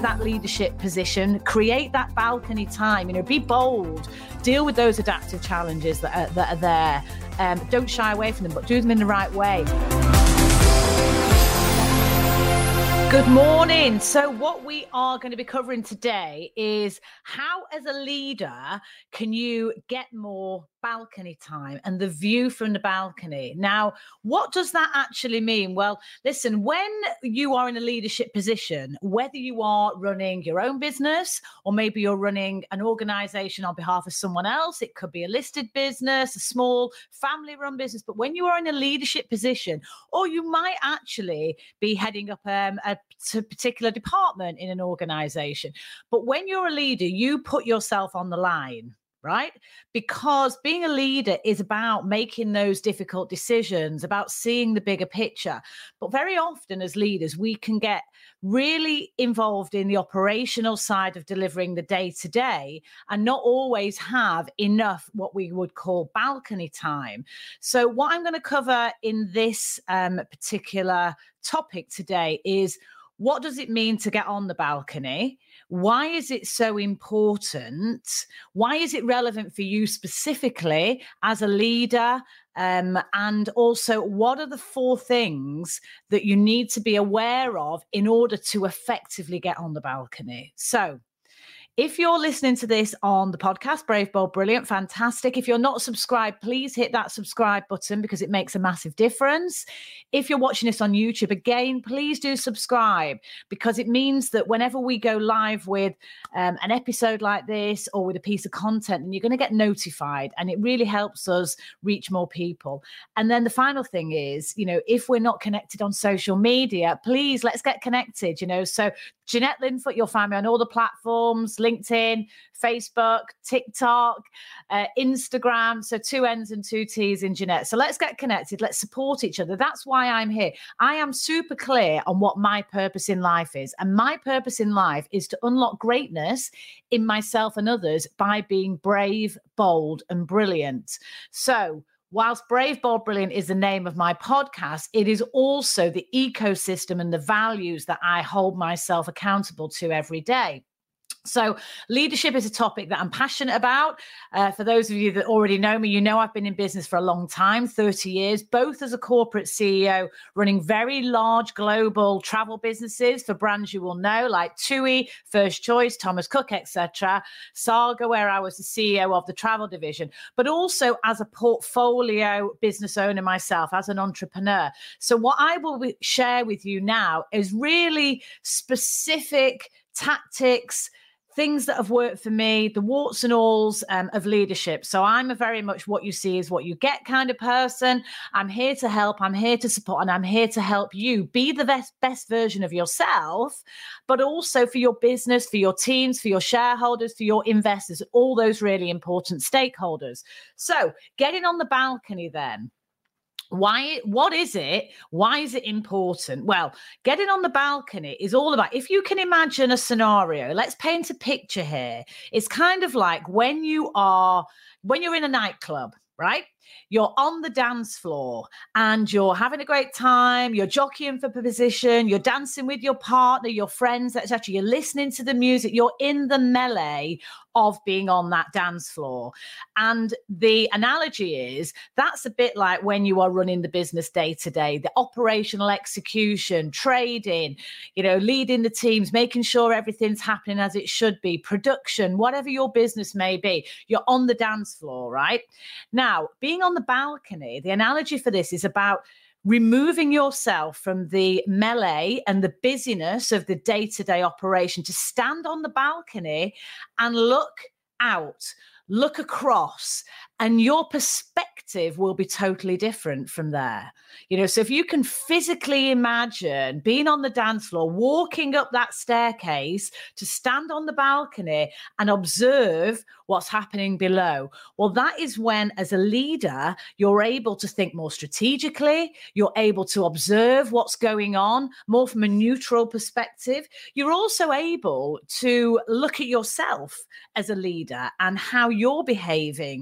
that leadership position, create that balcony time, be bold, deal with those adaptive challenges that are there. Don't shy away from them, but do them in the right way. Good morning. So what we are going to be covering today is how, as a leader, can you get more balcony time and the view from the balcony. Now, what does that actually mean? Well, listen, when you are in a leadership position, whether you are running your own business or maybe you're running an organization on behalf of someone else, it could be a listed business, a small family-run business, but when you are in a leadership position, or you might actually be heading up a particular department in an organization, but when you're a leader, you put yourself on the line, right? Because being a leader is about making those difficult decisions, about seeing the bigger picture. But very often as leaders, we can get really involved in the operational side of delivering the day-to-day and not always have enough what we would call balcony time. So what I'm going to cover in this particular topic today is, what does it mean to get on the balcony? Why is it so important? Why is it relevant for you specifically as a leader? And also, what are the 4 things that you need to be aware of in order to effectively get on the balcony? So, if you're listening to this on the podcast, Brave, Bold, Brilliant, fantastic. If you're not subscribed, please hit that subscribe button because it makes a massive difference. If you're watching this on YouTube, again, please do subscribe because it means that whenever we go live with an episode like this or with a piece of content, then you're going to get notified, and it really helps us reach more people. And then the final thing is, if we're not connected on social media, please let's get connected, So Jeanette Linfoot, you'll find me on all the platforms, LinkedIn, Facebook, TikTok, Instagram. So 2 N's and 2 T's in Jeanette. So let's get connected. Let's support each other. That's why I'm here. I am super clear on what my purpose in life is. And my purpose in life is to unlock greatness in myself and others by being brave, bold, and brilliant. So whilst Brave, Bold, Brilliant is the name of my podcast, it is also the ecosystem and the values that I hold myself accountable to every day. So leadership is a topic that I'm passionate about. For those of you that already know me, I've been in business for a long time, 30 years, both as a corporate CEO, running very large global travel businesses for brands you will know, like TUI, First Choice, Thomas Cook, etc. Saga, where I was the CEO of the travel division, but also as a portfolio business owner myself, as an entrepreneur. So what I will share with you now is really specific tactics, things that have worked for me, the warts and alls of leadership. So I'm a very much what you see is what you get kind of person. I'm here to help, I'm here to support, and I'm here to help you be the best version of yourself, but also for your business, for your teams, for your shareholders, for your investors, all those really important stakeholders. So getting on the balcony then. What is it? Why is it important? Well, getting on the balcony is all about, if you can imagine a scenario, let's paint a picture here. It's kind of like when you're in a nightclub, right? You're on the dance floor and you're having a great time. You're jockeying for position. You're dancing with your partner, your friends, etc. You're listening to the music. You're in the melee of being on that dance floor. And the analogy is that's a bit like when you are running the business day to day, the operational execution, trading, leading the teams, making sure everything's happening as it should be, production, whatever your business may be, you're on the dance floor, right? Now, being on the balcony, the analogy for this is about removing yourself from the melee and the busyness of the day-to-day operation to stand on the balcony and look out, look across, and your perspective will be totally different from there. So if you can physically imagine being on the dance floor, walking up that staircase to stand on the balcony and observe what's happening below. Well, that is when, as a leader, you're able to think more strategically. You're able to observe what's going on more from a neutral perspective. You're also able to look at yourself as a leader and how you're behaving. Are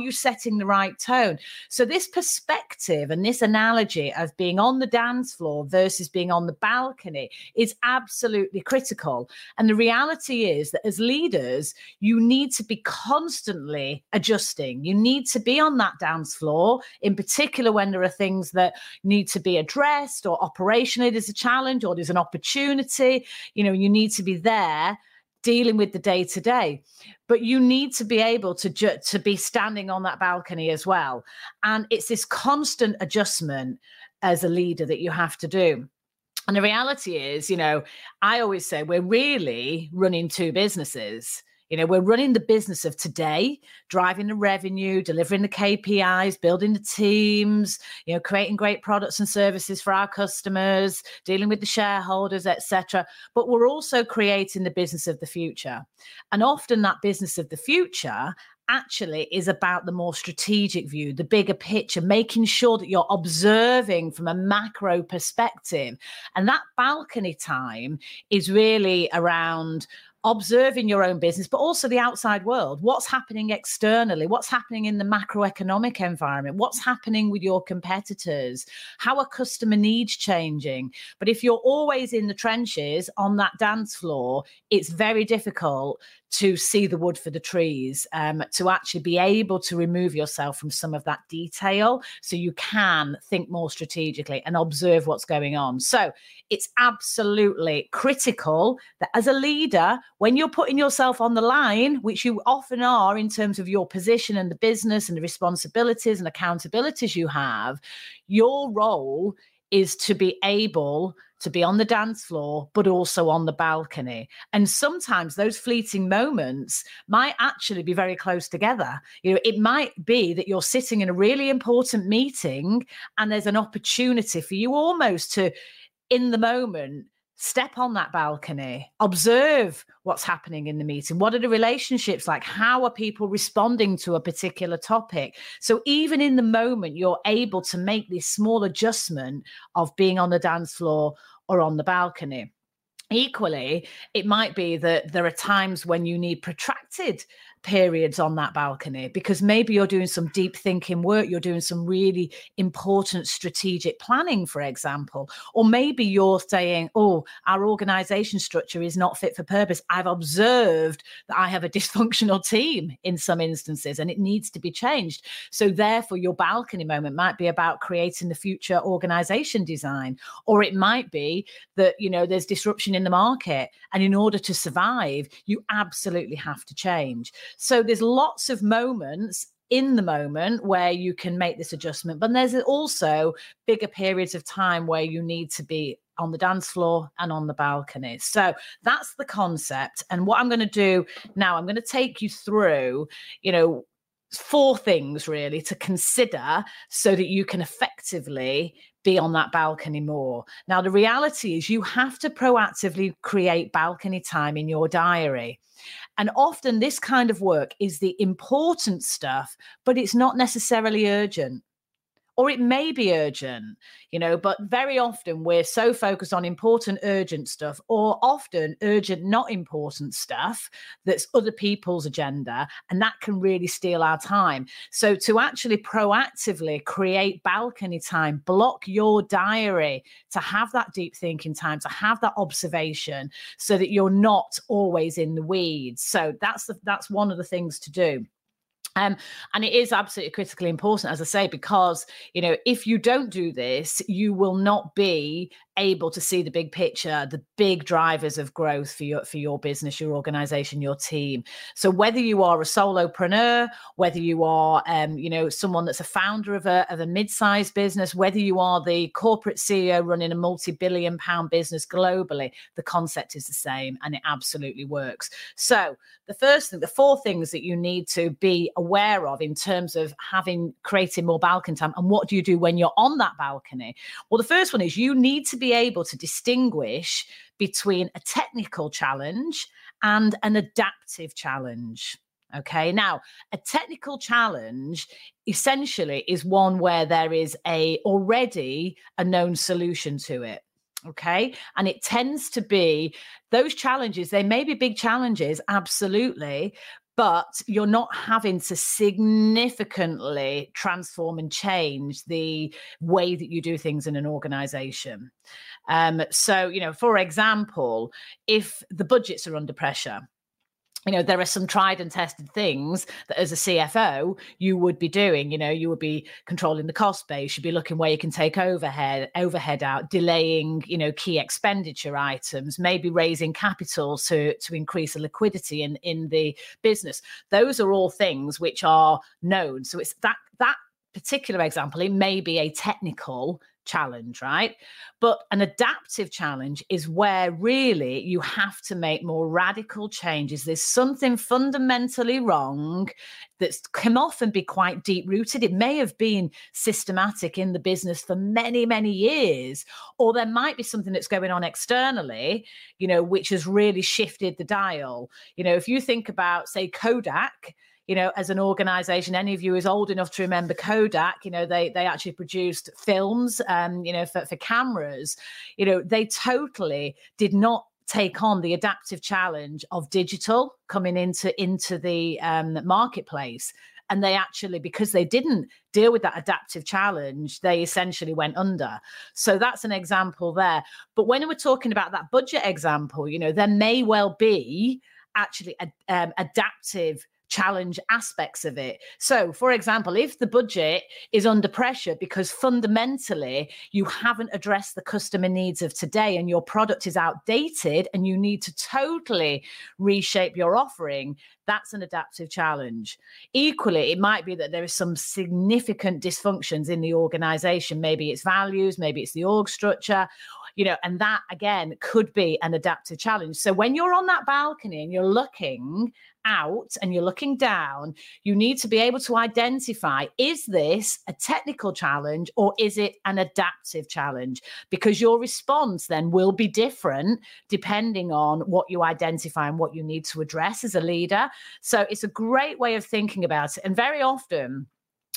you setting the right tone? So this perspective and this analogy of being on the dance floor versus being on the balcony is absolutely critical. And the reality is that as leaders, you need to be constantly adjusting. You need to be on that dance floor, in particular when there are things that need to be addressed, or operationally there's a challenge or there's an opportunity. You need to be there dealing with the day-to-day, but you need to be able to be standing on that balcony as well. And it's this constant adjustment as a leader that you have to do. And the reality is, I always say we're really running two businesses. We're running the business of today, driving the revenue, delivering the KPIs, building the teams, creating great products and services for our customers, dealing with the shareholders, etc. But we're also creating the business of the future. And often that business of the future actually is about the more strategic view, the bigger picture, making sure that you're observing from a macro perspective. And that balcony time is really around observing your own business, but also the outside world. What's happening externally? What's happening in the macroeconomic environment? What's happening with your competitors? How are customer needs changing? But if you're always in the trenches on that dance floor, it's very difficult to see the wood for the trees, to actually be able to remove yourself from some of that detail so you can think more strategically and observe what's going on. So it's absolutely critical that as a leader, when you're putting yourself on the line, which you often are in terms of your position and the business and the responsibilities and accountabilities you have, your role is to be able to be on the dance floor, but also on the balcony. And sometimes those fleeting moments might actually be very close together. It might be that you're sitting in a really important meeting and there's an opportunity for you almost to, in the moment, step on that balcony, observe what's happening in the meeting. What are the relationships like? How are people responding to a particular topic? So even in the moment, you're able to make this small adjustment of being on the dance floor or on the balcony. Equally, it might be that there are times when you need protracted periods on that balcony because maybe you're doing some deep thinking work, you're doing some really important strategic planning, for example, or maybe you're saying, oh, our organization structure is not fit for purpose. I've observed that I have a dysfunctional team in some instances and it needs to be changed. So therefore, your balcony moment might be about creating the future organization design, or it might be that, there's disruption in the market. And in order to survive, you absolutely have to change. So there's lots of moments in the moment where you can make this adjustment, but there's also bigger periods of time where you need to be on the dance floor and on the balcony. So that's the concept. And what I'm going to do now, I'm going to take you through, 4 things really to consider so that you can effectively be on that balcony more. Now, the reality is you have to proactively create balcony time in your diary. And often this kind of work is the important stuff, but it's not necessarily urgent. Or it may be urgent, but very often we're so focused on important, urgent stuff, or often urgent, not important stuff that's other people's agenda, and that can really steal our time. So to actually proactively create balcony time, block your diary to have that deep thinking time, to have that observation so that you're not always in the weeds. So that's one of the things to do. And it is absolutely critically important, as I say, because, if you don't do this, you will not be able to see the big picture, the big drivers of growth for your business, your organization, your team. So whether you are a solopreneur, whether you are, someone that's a founder of a mid-sized business, whether you are the corporate CEO running a multi-billion-pound business globally, the concept is the same and it absolutely works. So the 4 things that you need to be aware of in terms of creating more balcony time, and what do you do when you're on that balcony? Well, the first one is you need to be able to distinguish between a technical challenge and an adaptive challenge. Okay, now a technical challenge essentially is one where there is already a known solution to it. Okay, and it tends to be those challenges, they may be big challenges, absolutely, but you're not having to significantly transform and change the way that you do things in an organization. So, for example, if the budgets are under pressure, there are some tried and tested things that as a CFO you would be doing. You would be controlling the cost base. You'd be looking where you can take overhead out, delaying, key expenditure items, maybe raising capital to increase the liquidity in the business. Those are all things which are known. So it's that particular example, it may be a technical challenge, right? But an adaptive challenge is where really you have to make more radical changes. There's something fundamentally wrong that can often be quite deep rooted. It may have been systematic in the business for many, many years, or there might be something that's going on externally, which has really shifted the dial. If you think about, say, Kodak, as an organization, any of you is old enough to remember Kodak, they actually produced films, for cameras. They totally did not take on the adaptive challenge of digital coming into the marketplace. And they actually, because they didn't deal with that adaptive challenge, they essentially went under. So that's an example there. But when we're talking about that budget example, there may well be actually adaptive challenge aspects of it. So, for example, if the budget is under pressure because fundamentally you haven't addressed the customer needs of today and your product is outdated and you need to totally reshape your offering, that's an adaptive challenge. Equally, it might be that there is some significant dysfunctions in the organization. Maybe it's values, maybe it's the org structure, and that again could be an adaptive challenge. So when you're on that balcony and you're looking out and you're looking down, you need to be able to identify, is this a technical challenge or is it an adaptive challenge? Because your response then will be different depending on what you identify and what you need to address as a leader. So it's a great way of thinking about it. And very often,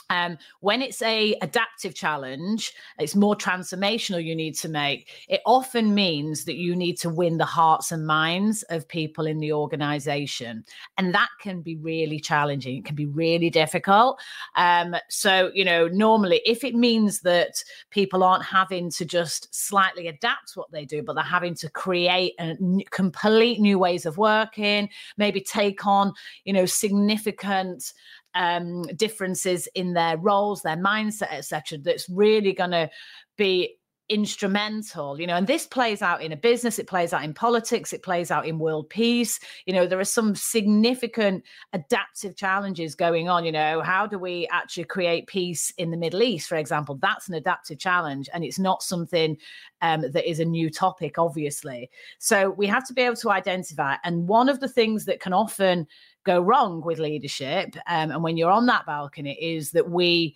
when it's a adaptive challenge, it's more transformational you need to make. It often means that you need to win the hearts and minds of people in the organization. And that can be really challenging. It can be really difficult. So, normally if it means that people aren't having to just slightly adapt what they do, but they're having to create complete new ways of working, maybe take on, significant differences in their roles, their mindset, etc., that's really going to be instrumental, and this plays out in a business, it plays out in politics, it plays out in world peace. There are some significant adaptive challenges going on. How do we actually create peace in the Middle East, for example? That's an adaptive challenge, and it's not something that is a new topic, obviously. So we have to be able to identify. And one of the things that can often go wrong with leadership, and when you're on that balcony, is that we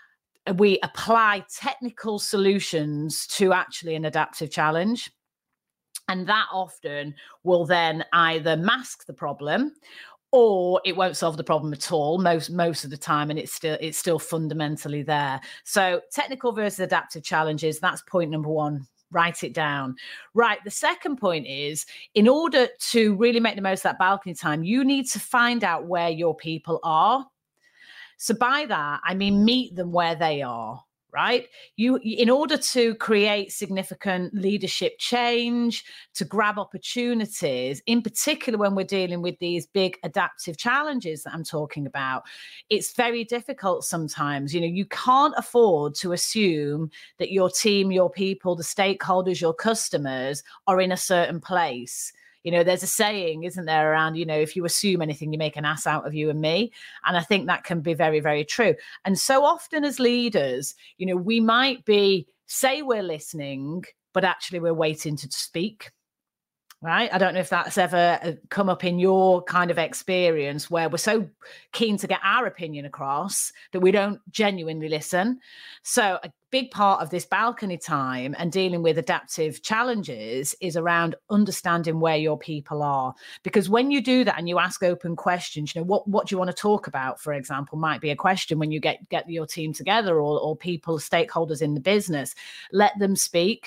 apply technical solutions to actually an adaptive challenge. And that often will then either mask the problem or it won't solve the problem at all most of the time, and it's still fundamentally there. So technical versus adaptive challenges, that's point number one. Write it down. Right. The second point is, in order to really make the most of that balcony time, you need to find out where your people are. So by that, I mean, meet them where they are, right? In order to create significant leadership change, to grab opportunities, in particular when we're dealing with these big adaptive challenges that I'm talking about, it's very difficult sometimes. You can't afford to assume that your team, your people, the stakeholders, your customers are in a certain place. There's a saying, isn't there, around, if you assume anything, you make an ass out of you and me. And I think that can be very, very true. And so often as leaders, we might say we're listening, but actually we're waiting to speak. Right. I don't know if that's ever come up in your kind of experience, where we're so keen to get our opinion across that we don't genuinely listen. So a big part of this balcony time and dealing with adaptive challenges is around understanding where your people are. Because when you do that and you ask open questions, what do you want to talk about, for example, might be a question when you get your team together or people, stakeholders in the business. Let them speak.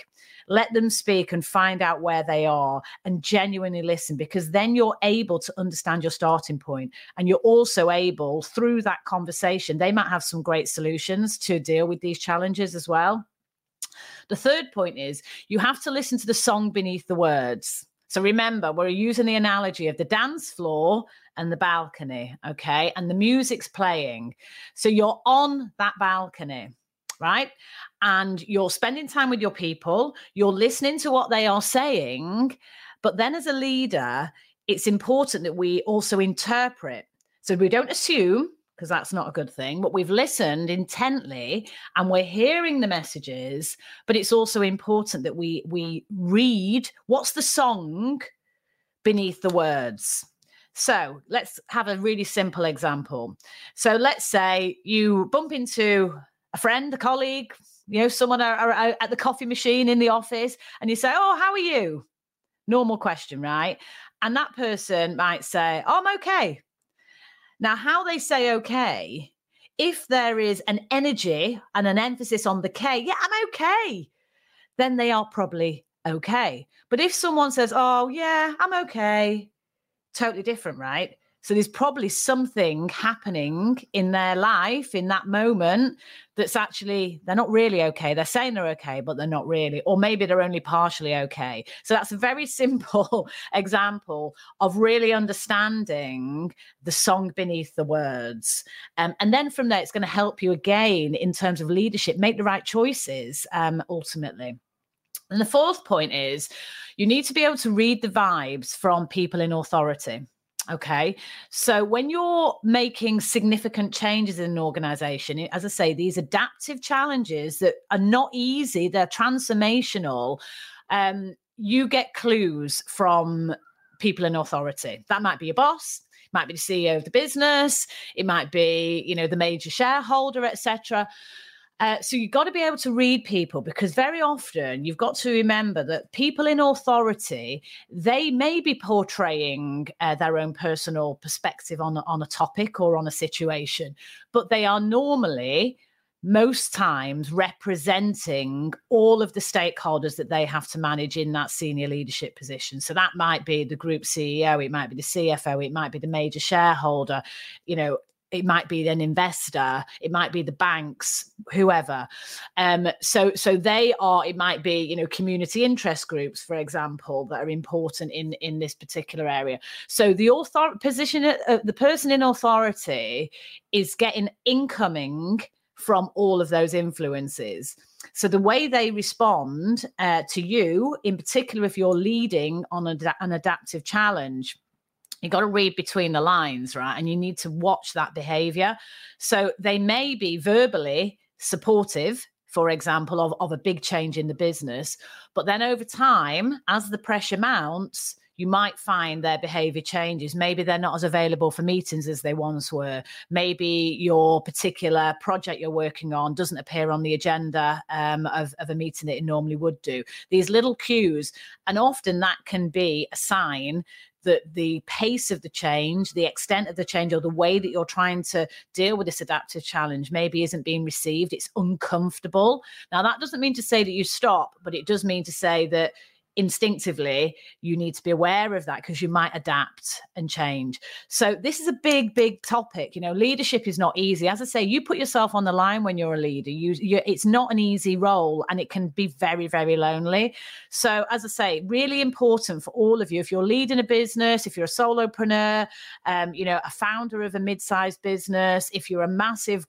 let them speak and find out where they are and genuinely listen, because then you're able to understand your starting point. And you're also able, through that conversation, they might have some great solutions to deal with these challenges as well. The third point is you have to listen to the song beneath the words. So remember, we're using the analogy of the dance floor and the balcony, okay? And the music's playing. So you're on that balcony, right? And you're spending time with your people, you're listening to what they are saying, but then as a leader, it's important that we also interpret. So we don't assume, because that's not a good thing, but we've listened intently and we're hearing the messages, but it's also important that we read what's the song beneath the words. So let's have a really simple example. So let's say you bump into a friend, a colleague, someone at the coffee machine in the office, and you say, "Oh, how are you?" Normal question, right? And that person might say, "Oh, I'm okay." Now, how they say okay, if there is an energy and an emphasis on the K, "Yeah, I'm okay," then they are probably okay. But if someone says, "Oh, yeah, I'm okay," totally different, right? So there's probably something happening in their life in that moment that's actually, they're not really okay. They're saying they're okay, but they're not really, or maybe they're only partially okay. So that's a very simple example of really understanding the song beneath the words. And then from there, it's going to help you again in terms of leadership, make the right choices ultimately. And the fourth point is you need to be able to read the vibes from people in authority. Okay. So when you're making significant changes in an organization, as I say, these adaptive challenges that are not easy, they're transformational. You get clues from people in authority. That might be your boss, it might be the CEO of the business, it might be, the major shareholder, etc. So you've got to be able to read people, because very often you've got to remember that people in authority, they may be portraying their own personal perspective on a topic or on a situation, but they are normally, most times, representing all of the stakeholders that they have to manage in that senior leadership position. So that might be the group CEO, it might be the CFO, it might be the major shareholder, it might be an investor, it might be the banks, whoever. So they are, it might be, community interest groups, for example, that are important in this particular area. So the the person in authority is getting incoming from all of those influences. So the way they respond to you, in particular, if you're leading on an adaptive challenge, you got to read between the lines, right? And you need to watch that behavior. So they may be verbally supportive, for example, of a big change in the business. But then over time, as the pressure mounts, you might find their behavior changes. Maybe they're not as available for meetings as they once were. Maybe your particular project you're working on doesn't appear on the agenda of a meeting that it normally would do. These little cues, and often that can be a sign that the pace of the change, the extent of the change, or the way that you're trying to deal with this adaptive challenge maybe isn't being received. It's uncomfortable. Now, that doesn't mean to say that you stop, but it does mean to say that instinctively you need to be aware of that, because you might adapt and change. So this is a big topic. Leadership is not easy. As I say, you put yourself on the line when you're a leader. It's not an easy role, and it can be very, very lonely. So as I say, really important for all of you, if you're leading a business, if you're a solopreneur, a founder of a mid-sized business, if you're a massive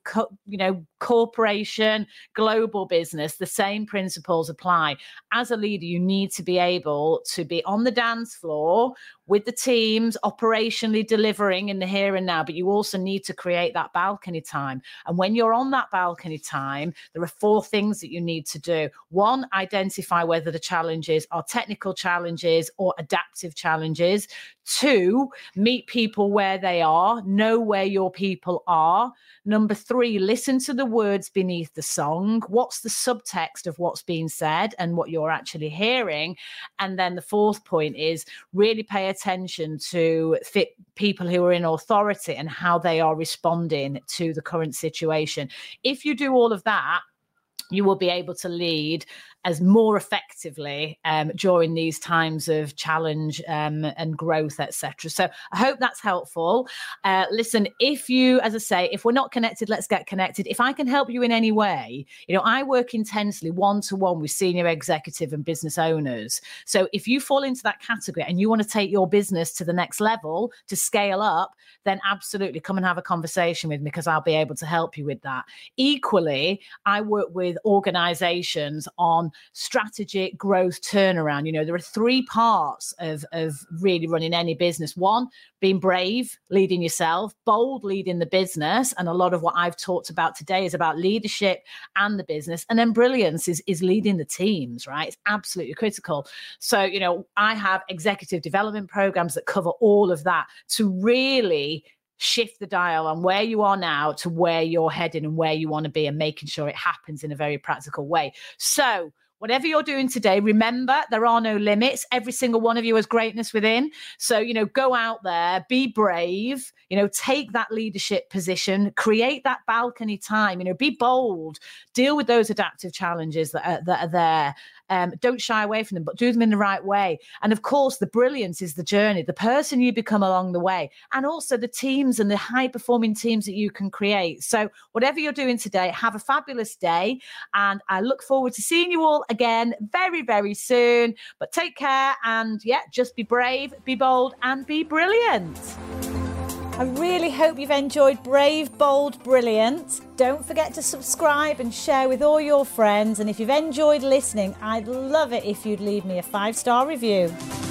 corporation, global business, the same principles apply. As a leader, you need to be able to be on the dance floor with the teams, operationally delivering in the here and now, but you also need to create that balcony time. And when you're on that balcony time, there are 4 things that you need to do. 1, identify whether the challenges are technical challenges or adaptive challenges. 2, meet people where they are, know where your people are. Number 3, listen to the words beneath the song. What's the subtext of what's being said and what you're actually hearing? And then the 4th point is really pay attention to people who are in authority and how they are responding to the current situation. If you do all of that, you will be able to lead as more effectively during these times of challenge and growth, etc. So I hope that's helpful. Listen, if you, as I say, if we're not connected, let's get connected. If I can help you in any way, I work intensely one-to-one with senior executive and business owners. So if you fall into that category and you want to take your business to the next level, to scale up, then absolutely come and have a conversation with me, because I'll be able to help you with that. Equally, I work with organizations on strategic growth turnaround. There are 3 parts of really running any business. One, being brave, leading yourself; bold, leading the business. And a lot of what I've talked about today is about leadership and the business. And then brilliance is leading the teams, right? It's absolutely critical. So, I have executive development programs that cover all of that to really shift the dial on where you are now to where you're heading and where you want to be, and making sure it happens in a very practical way. So whatever you're doing today, remember, there are no limits. Every single one of you has greatness within. So, go out there, be brave, take that leadership position, create that balcony time, be bold, deal with those adaptive challenges that are there. Don't shy away from them, but do them in the right way. And of course, the brilliance is the journey, the person you become along the way, and also the teams and the high performing teams that you can create. So whatever you're doing today, have a fabulous day. And I look forward to seeing you all again very, very soon. But take care, and just be brave, be bold, and be brilliant. I really hope you've enjoyed Brave, Bold, Brilliant. Don't forget to subscribe and share with all your friends. And if you've enjoyed listening, I'd love it if you'd leave me a 5-star review.